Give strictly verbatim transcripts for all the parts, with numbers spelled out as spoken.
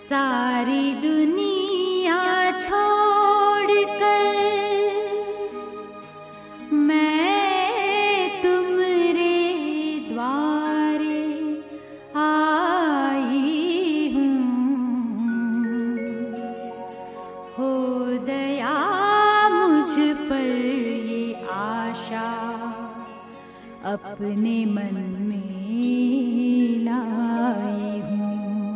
सारी दुनिया छोड़कर मैं तुमरे द्वारे आई हूँ। हो दया मुझ पर ये आशा अपने मन में लाई हूँ।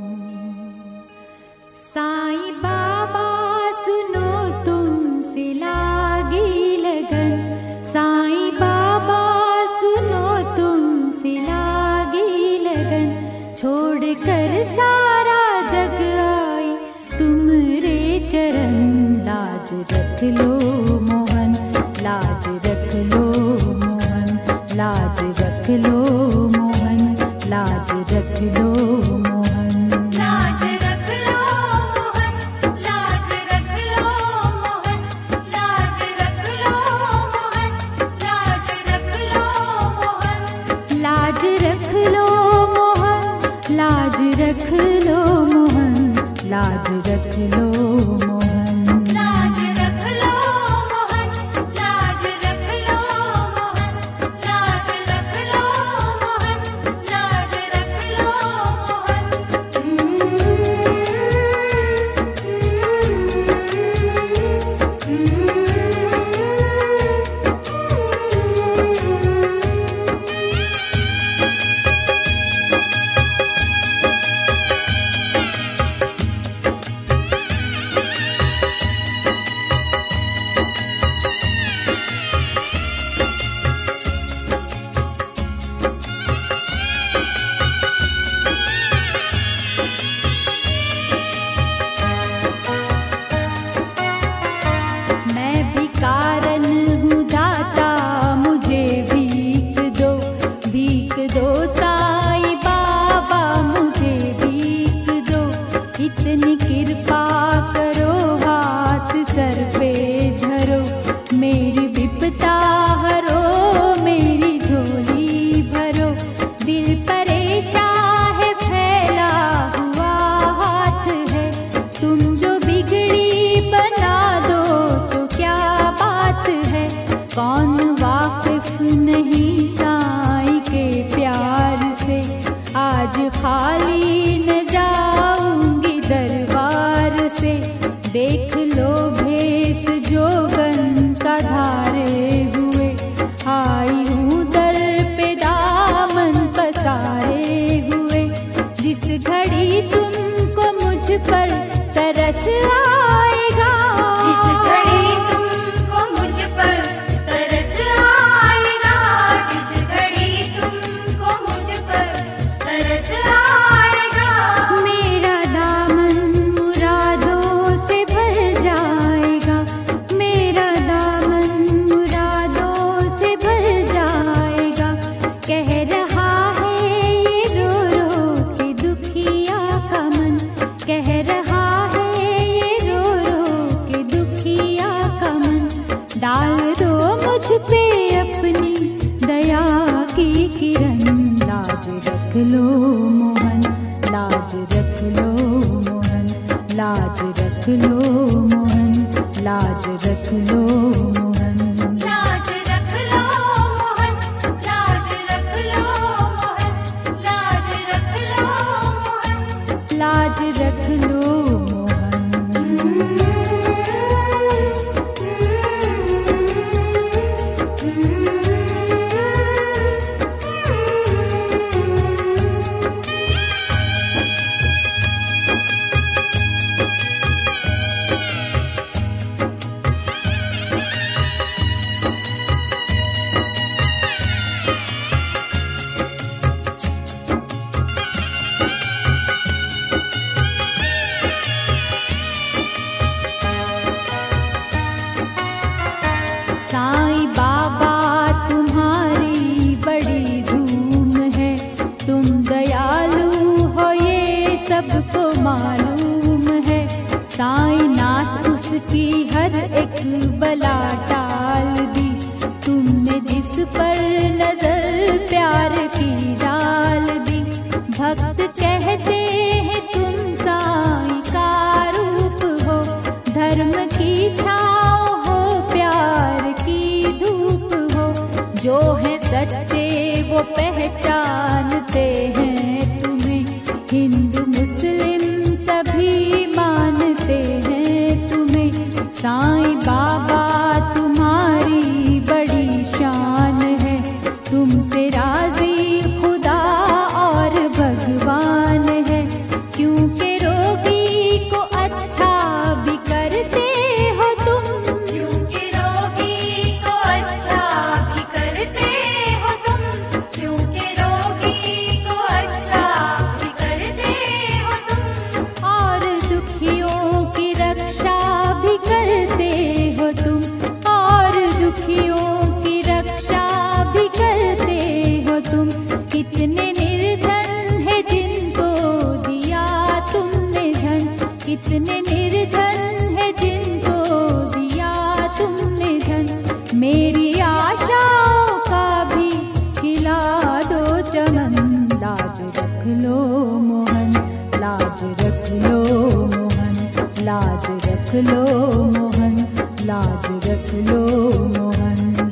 साईं बाबा सुनो तुमसे लागी लगन, साईं बाबा सुनो तुमसे लागी लगन, छोड़कर सारा जग आई तुमरे चरण। लाज रख लो मोहन, लाज रख लो मोहन, लाज रख लो मोहन, लाज रख लो मोहन, लाज रख लो मोहन, लाज रख लो मोहन, लाज रख लो मोहन, लाज रख लो मोहन, लाज रख लो मोहन, लाज रख लो मोहन, लाज रख लो मोहन, लाज रख लो मोहन, लाज रख लो मोहन, लाज रख लो मोहन, लाज रख लो कारण हूँ दाता, मुझे भीख दो, भीख दो साईं बाबा, मुझे भीख दो। इतनी कृपा करो, हाथ सर पे धरो, मेरी विपदा हरो, मेरी झोली भरो। दिल परेशान है, फैला हुआ हाथ है, तुम जो बिगड़ी बना दो तो क्या बात है। कौन वाकिफ नहीं साईं के प्यार से, आज खाली न जाऊंगी दरबार से। देख लो भेष जोगन का धारे हुए, आई हूँ दर पे दामन पसारे हुए। जिस घड़ी तुमको मुझ पर तरस आएगा, जिस घड़ी तुमको मुझ पर तरस आएगा, जिस घड़ी तुमको मुझ पर तरस आएगा, मेरा दामन मुरादों से भर जाएगा, मेरा दामन मुरादों से भर जाएगा। कह रहा है ये रो रो के दुखिया का मन, कह रहा है ये रो रो के दुखिया का मन। डाल दो मुझ पे अपनी दया की किरण, लाज रख लो मोहन, लाज रख लो मोहन, लाज रख लो मोहन, लाज रख लो मोहन, लाज रख लो मोहन, लाज रख लो मोहन, लाज रख लो मोहन, लाज रख लो मोहन। साईं बाबा तुम्हारी बड़ी धूम है, तुम दयालु हो ये सबको मालूम है। साईं नाथ उसकी हर एक बला टाल दी, तुमने जिस पर नजर प्यार की डाल दी। भक्त कहते हैं तुम साईं वो पहचानते हैं तुम्हें, हिंदू मुस्लिम सभी मानते हैं तुम्हें। साईं बाबा तुम्हारी बड़ी शान है, तुमसे राजी खुदा और भगवान है, क्योंकि रोगी को अच्छा भी करते हो तुम, क्योंकि रोगी को अच्छा भी करते हो तुम, क्योंकि रोगी को अच्छा भी करते हो तुम। और दुखियों की रक्षा भी करते हो तुम, और दुखियों की रक्षा भी करते हो तुम। कितने निर्धन है जिनको दिया तुमने धन, कितने निर्धन है जिनको दिया तुमने धन। मेरी आशाओं का भी खिला दो चमन, लाज रख लो मोहन, लाज रख लो मोहन, लाज रख लो मोहन, लाज रख लो मोहन।